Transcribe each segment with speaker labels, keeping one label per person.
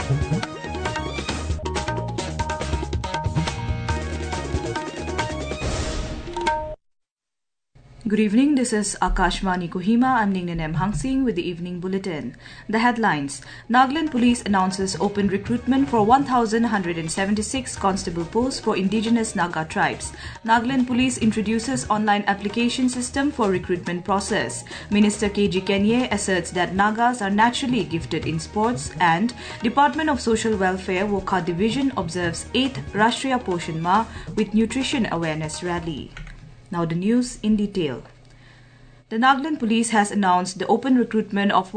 Speaker 1: Good evening, this is Akashvani Kohima. I'm Ningnan M. Hangsing with the evening bulletin. The headlines. Nagaland Police announces open recruitment for 1,176 constable posts for indigenous Naga tribes. Nagaland Police introduces online application system for recruitment process. Minister K.G. Kenye asserts that Nagas are naturally gifted in sports, and Department of Social Welfare Wokha Division observes 8th Rashtriya Poshan Mah with nutrition awareness rally. Now the news in detail. The Nagaland Police has announced the open recruitment of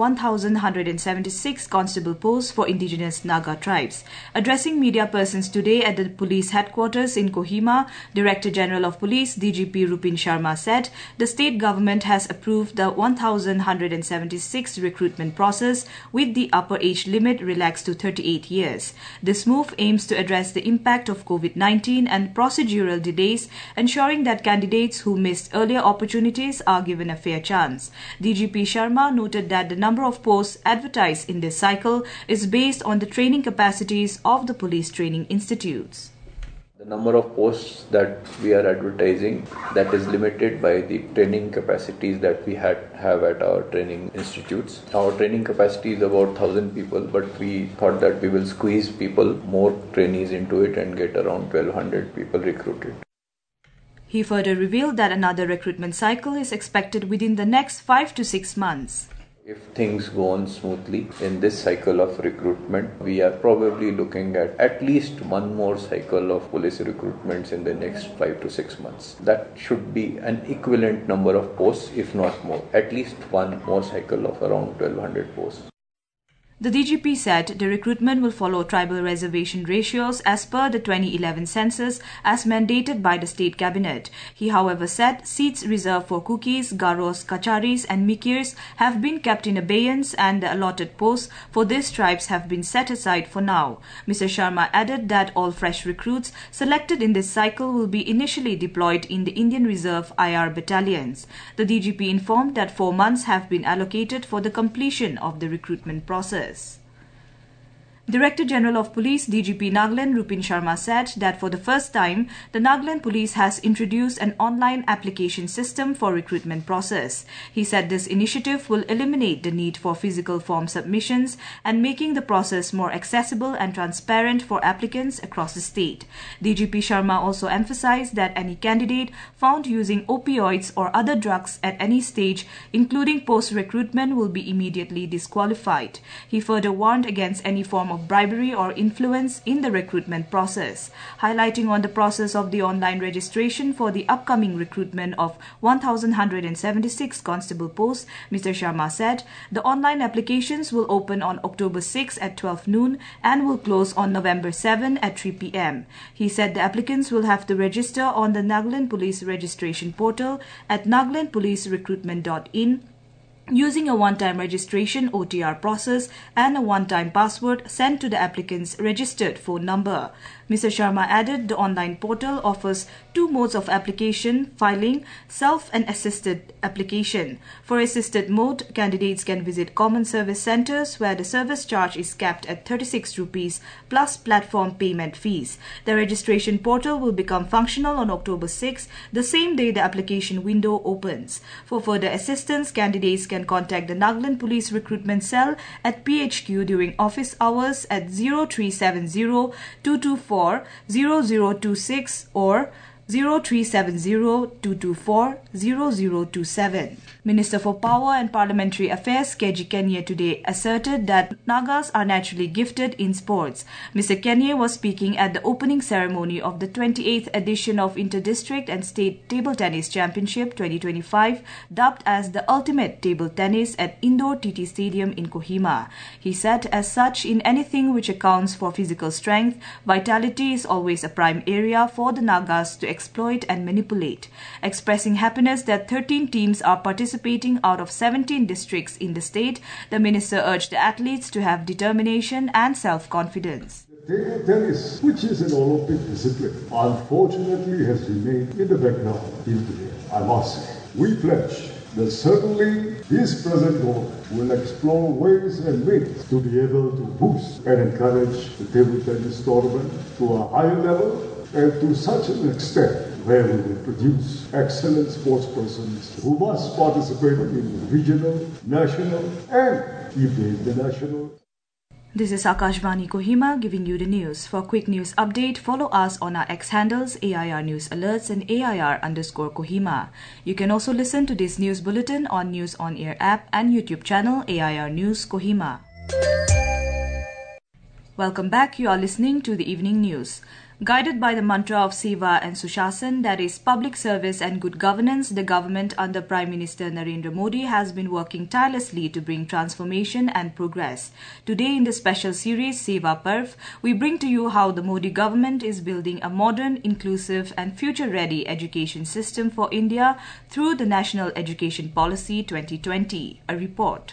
Speaker 1: 1,176 constable posts for indigenous Naga tribes. Addressing media persons today at the police headquarters in Kohima, Director General of Police DGP Rupin Sharma said the state government has approved the 1,176 recruitment process with the upper age limit relaxed to 38 years. This move aims to address the impact of COVID-19 and procedural delays, ensuring that candidates who missed earlier opportunities are given a fair chance. DGP Sharma noted that the number of posts advertised in this cycle is based on the training capacities of the police training institutes.
Speaker 2: The number of posts that we are advertising, that is limited by the training capacities that we have at our training institutes. Our training capacity is about 1,000 people, but we thought that we will squeeze people, more trainees into it, and get around 1,200 people recruited.
Speaker 1: He further revealed that another recruitment cycle is expected within the next 5 to 6 months.
Speaker 2: If things go on smoothly in this cycle of recruitment, we are probably looking at least one more cycle of police recruitments in the next 5 to 6 months. That should be an equivalent number of posts, if not more. At least one more cycle of around 1,200 posts.
Speaker 1: The DGP said the recruitment will follow tribal reservation ratios as per the 2011 census as mandated by the state cabinet. He, however, said seats reserved for Kukis, Garos, Kacharis and Mikirs have been kept in abeyance and the allotted posts for these tribes have been set aside for now. Mr. Sharma added that all fresh recruits selected in this cycle will be initially deployed in the Indian Reserve IR battalions. The DGP informed that 4 months have been allocated for the completion of the recruitment process. Director General of Police DGP Nagaland Rupin Sharma said that for the first time, the Nagaland Police has introduced an online application system for recruitment process. He said this initiative will eliminate the need for physical form submissions and making the process more accessible and transparent for applicants across the state. DGP Sharma also emphasized that any candidate found using opioids or other drugs at any stage, including post-recruitment, will be immediately disqualified. He further warned against any form of bribery or influence in the recruitment process. Highlighting on the process of the online registration for the upcoming recruitment of 1,176 constable posts, Mr. Sharma said the online applications will open on October 6 at 12 noon and will close on November 7 at 3 p.m. He said the applicants will have to register on the Nagaland Police registration portal at nagalandpolicerecruitment.in using a one-time registration OTR process and a one-time password sent to the applicant's registered phone number. Mr. Sharma added the online portal offers 2 modes of application, filing, self and assisted application. For assisted mode, candidates can visit common service centers where the service charge is capped at 36 rupees plus platform payment fees. The registration portal will become functional on October 6, the same day the application window opens. For further assistance, candidates can contact the Nagaland Police Recruitment Cell at PHQ during office hours at 0370-224-0026 or 0370-224-0027. Minister for Power and Parliamentary Affairs K.G. Kenye today asserted that Nagas are naturally gifted in sports. Mr. Kenye was speaking at the opening ceremony of the 28th edition of Inter-District and State Table Tennis Championship 2025, dubbed as the Ultimate Table Tennis at Indoor TT Stadium in Kohima. He said, as such, in anything which accounts for physical strength, vitality is always a prime area for the Nagas to exploit and manipulate. Expressing happiness that 13 teams are participating out of 17 districts in the state, the minister urged the athletes to have determination and self-confidence.
Speaker 3: Table tennis, which is an Olympic discipline, unfortunately has remained in the background till today. I must say, we pledge that certainly this present government will explore ways and means to be able to boost and encourage the table tennis tournament to a higher level and to such an extent where we will produce excellent sportspersons who must participate in regional, national and even international.
Speaker 1: This is Akashvani Kohima giving you the news. For quick news update, follow us on our X handles AIR News Alerts and AIR_Kohima. You can also listen to this news bulletin on News on Air app and YouTube channel AIR News Kohima. Welcome back. You are listening to the evening news. Guided by the mantra of Seva and Sushasan, that is public service and good governance, the government under Prime Minister Narendra Modi has been working tirelessly to bring transformation and progress. Today in the special series Seva Parv, we bring to you how the Modi government is building a modern, inclusive and future-ready education system for India through the National Education Policy 2020. A report.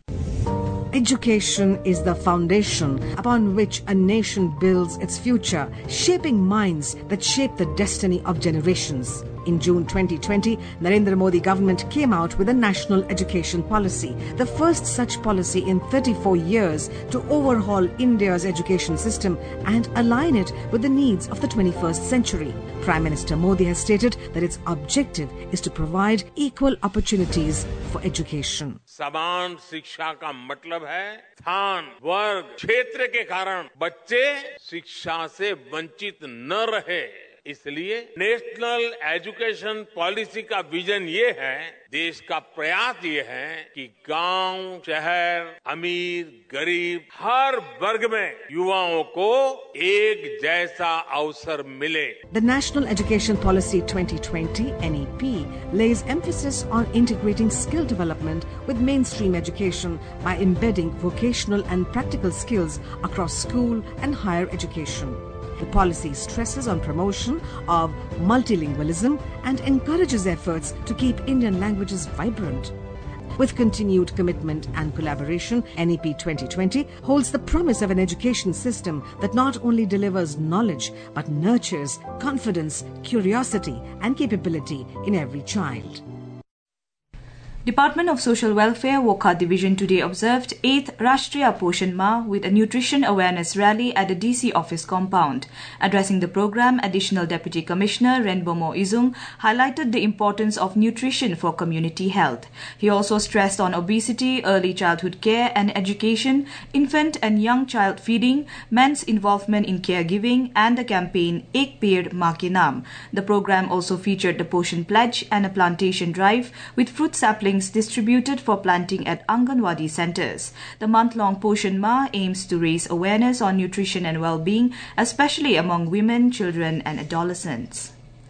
Speaker 4: Education is the foundation upon which a nation builds its future, shaping minds that shape the destiny of generations. In June 2020, Narendra Modi government came out with a national education policy, the first such policy in 34 years to overhaul India's education system and align it with the needs of the 21st century. Prime Minister Modi has stated that its objective is to provide equal opportunities for education.
Speaker 5: समान शिक्षा का मतलब है स्थान, वर्ग, क्षेत्र के कारण बच्चे शिक्षा से वंचित न रहे। इसलिए नेशनल एजुकेशन पॉलिसी का विजन ये है, देश का प्रयास ये है कि गांव, शहर, अमीर, गरीब हर वर्ग में युवाओं को एक जैसा अवसर मिले।
Speaker 4: The National Education Policy 2020 (NEP) lays emphasis on integrating skill development with mainstream education by embedding vocational and practical skills across school and higher education. The policy stresses on promotion of multilingualism and encourages efforts to keep Indian languages vibrant. With continued commitment and collaboration, NEP 2020 holds the promise of an education system that not only delivers knowledge but nurtures confidence, curiosity and capability in every child.
Speaker 1: Department of Social Welfare, Wokha Division today observed 8th Rashtriya Poshan Mah with a nutrition awareness rally at the DC office compound. Addressing the program, Additional Deputy Commissioner Renbomo Izung highlighted the importance of nutrition for community health. He also stressed on obesity, early childhood care and education, infant and young child feeding, men's involvement in caregiving and the campaign Ek Ped Maa Ke Naam. The program also featured the Poshan Pledge and a plantation drive with fruit saplings distributed for planting at Anganwadi centers. The month-long Poshan Mah aims to raise awareness on nutrition and well-being, especially among women, children and adolescents.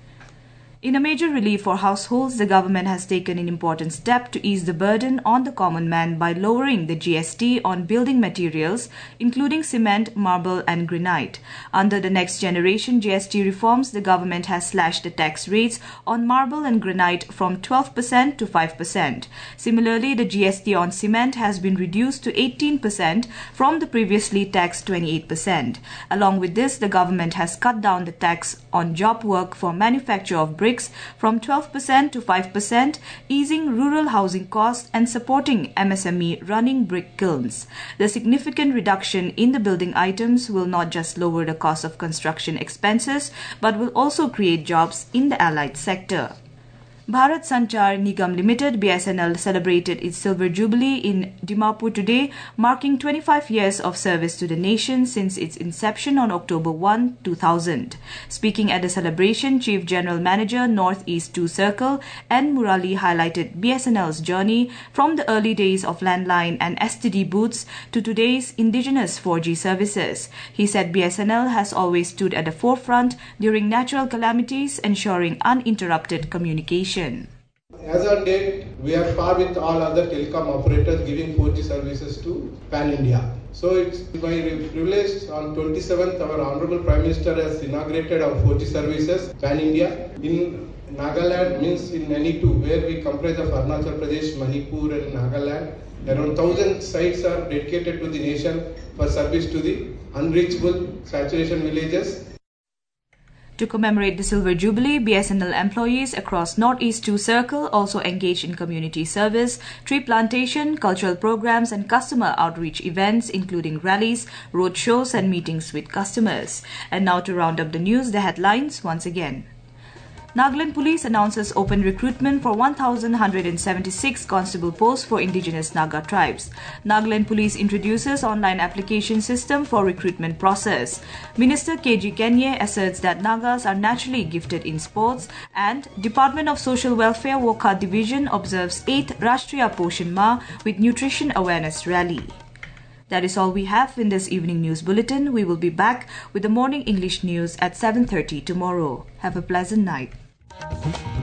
Speaker 1: In a major relief for households, the government has taken an important step to ease the burden on the common man by lowering the GST on building materials, including cement, marble and granite. Under the Next Generation GST reforms, the government has slashed the tax rates on marble and granite from 12% to 5%. Similarly, the GST on cement has been reduced to 18% from the previously taxed 28%. Along with this, the government has cut down the tax on job work for manufacture of bricks from 12% to 5%, easing rural housing costs and supporting MSME running brick kilns. The significant reduction in the building items will not just lower the cost of construction expenses, but will also create jobs in the allied sector. Bharat Sanchar Nigam Limited (BSNL) celebrated its silver jubilee in Dimapur today, marking 25 years of service to the nation since its inception on October 1, 2000. Speaking at the celebration, Chief General Manager Northeast 2 Circle N. Murali highlighted BSNL's journey from the early days of landline and STD booths to today's indigenous 4G services. He said BSNL has always stood at the forefront during natural calamities, ensuring uninterrupted communication.
Speaker 6: As on date, we are par with all other telecom operators giving 4G services to Pan India. So it's my privilege on 27th, our Honorable Prime Minister has inaugurated our 4G services Pan India in Nagaland, means in NE2, where we comprise of Arunachal Pradesh, Manipur and Nagaland. Around 1,000 sites are dedicated to the nation for service to the unreachable saturation villages.
Speaker 1: To commemorate the Silver Jubilee, BSNL employees across Northeast 2 Circle also engaged in community service, tree plantation, cultural programs and customer outreach events including rallies, road shows and meetings with customers. And now to round up the news, the headlines once again. Nagaland Police announces open recruitment for 1,176 constable posts for indigenous Naga tribes. Nagaland Police introduces online application system for recruitment process. Minister KG Kenye asserts that Nagas are naturally gifted in sports, and Department of Social Welfare Wokha Division observes 8th Rashtriya Poshan Mah with nutrition awareness rally. That is all we have in this evening news bulletin. We will be back with the morning English news at 7:30 tomorrow. Have a pleasant night.